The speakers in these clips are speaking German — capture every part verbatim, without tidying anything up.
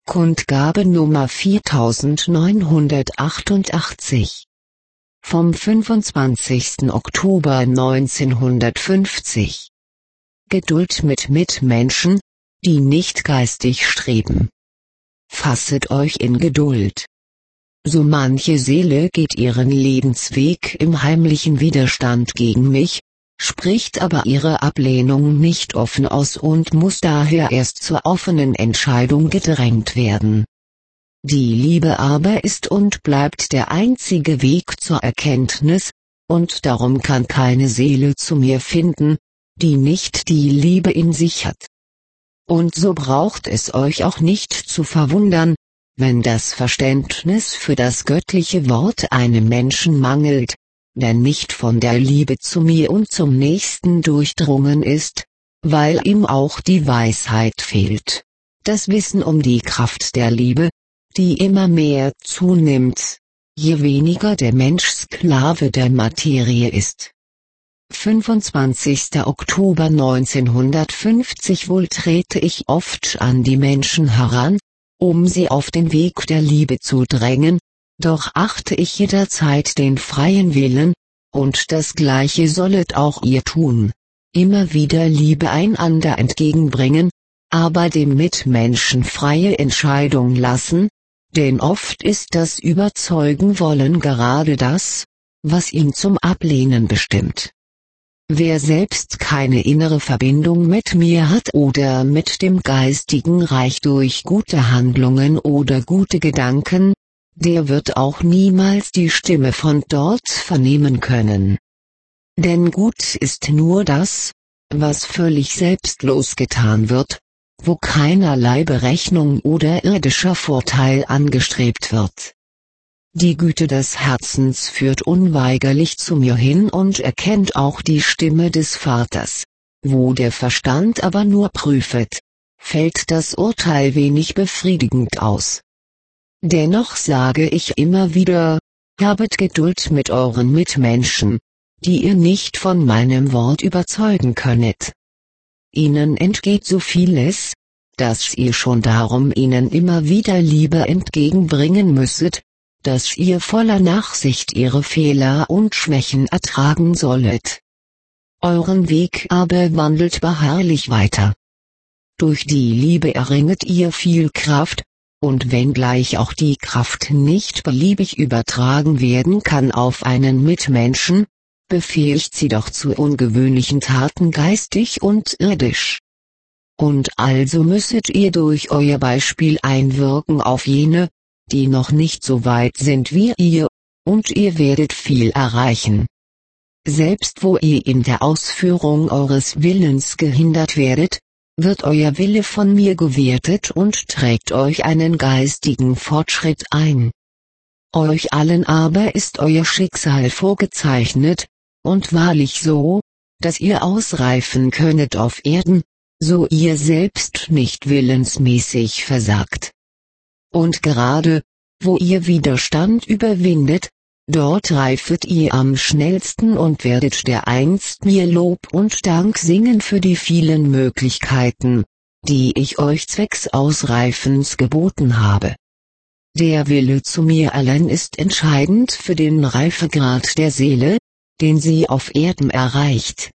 Kundgabe Nummer viertausendneunhundertachtundachtzig. Vom fünfundzwanzigsten Oktober neunzehnhundertfünfzig. Geduld mit Mitmenschen, die nicht geistig streben. Fasset euch in Geduld. So manche Seele geht ihren Lebensweg im heimlichen Widerstand gegen mich, spricht aber ihre Ablehnung nicht offen aus und muss daher erst zur offenen Entscheidung gedrängt werden. Die Liebe aber ist und bleibt der einzige Weg zur Erkenntnis, und darum kann keine Seele zu mir finden, die nicht die Liebe in sich hat. Und so braucht es euch auch nicht zu verwundern, wenn das Verständnis für das göttliche Wort einem Menschen mangelt, der nicht von der Liebe zu mir und zum Nächsten durchdrungen ist, weil ihm auch die Weisheit fehlt, das Wissen um die Kraft der Liebe, die immer mehr zunimmt, je weniger der Mensch Sklave der Materie ist. fünfundzwanzigster Oktober neunzehnhundertfünfzig. Wohl trete ich oft an die Menschen heran, um sie auf den Weg der Liebe zu drängen, doch achte ich jederzeit den freien Willen, und das Gleiche sollet auch ihr tun, immer wieder Liebe einander entgegenbringen, aber dem Mitmenschen freie Entscheidung lassen, denn oft ist das Überzeugen wollen gerade das, was ihn zum Ablehnen bestimmt. Wer selbst keine innere Verbindung mit mir hat oder mit dem geistigen Reich durch gute Handlungen oder gute Gedanken, der wird auch niemals die Stimme von dort vernehmen können. Denn gut ist nur das, was völlig selbstlos getan wird, wo keinerlei Berechnung oder irdischer Vorteil angestrebt wird. Die Güte des Herzens führt unweigerlich zu mir hin und erkennt auch die Stimme des Vaters. Wo der Verstand aber nur prüfet, fällt das Urteil wenig befriedigend aus. Dennoch sage ich immer wieder, habet Geduld mit euren Mitmenschen, die ihr nicht von meinem Wort überzeugen könnet. Ihnen entgeht so vieles, dass ihr schon darum ihnen immer wieder Liebe entgegenbringen müsset, dass ihr voller Nachsicht ihre Fehler und Schwächen ertragen sollet. Euren Weg aber wandelt beharrlich weiter. Durch die Liebe erringet ihr viel Kraft, und wenngleich auch die Kraft nicht beliebig übertragen werden kann auf einen Mitmenschen, befähigt sie doch zu ungewöhnlichen Taten geistig und irdisch. Und also müsset ihr durch euer Beispiel einwirken auf jene, die noch nicht so weit sind wie ihr, und ihr werdet viel erreichen. Selbst wo ihr in der Ausführung eures Willens gehindert werdet, wird euer Wille von mir gewertet und trägt euch einen geistigen Fortschritt ein. Euch allen aber ist euer Schicksal vorgezeichnet, und wahrlich so, dass ihr ausreifen könnet auf Erden, so ihr selbst nicht willensmäßig versagt. Und gerade, wo ihr Widerstand überwindet, dort reifet ihr am schnellsten und werdet dereinst mir Lob und Dank singen für die vielen Möglichkeiten, die ich euch zwecks Ausreifens geboten habe. Der Wille zu mir allein ist entscheidend für den Reifegrad der Seele, den sie auf Erden erreicht.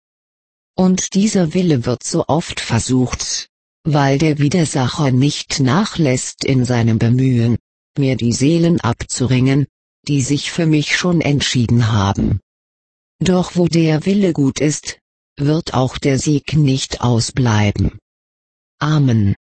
Und dieser Wille wird so oft versucht, weil der Widersacher nicht nachlässt in seinem Bemühen, mir die Seelen abzuringen, die sich für mich schon entschieden haben. Doch wo der Wille gut ist, wird auch der Sieg nicht ausbleiben. Amen.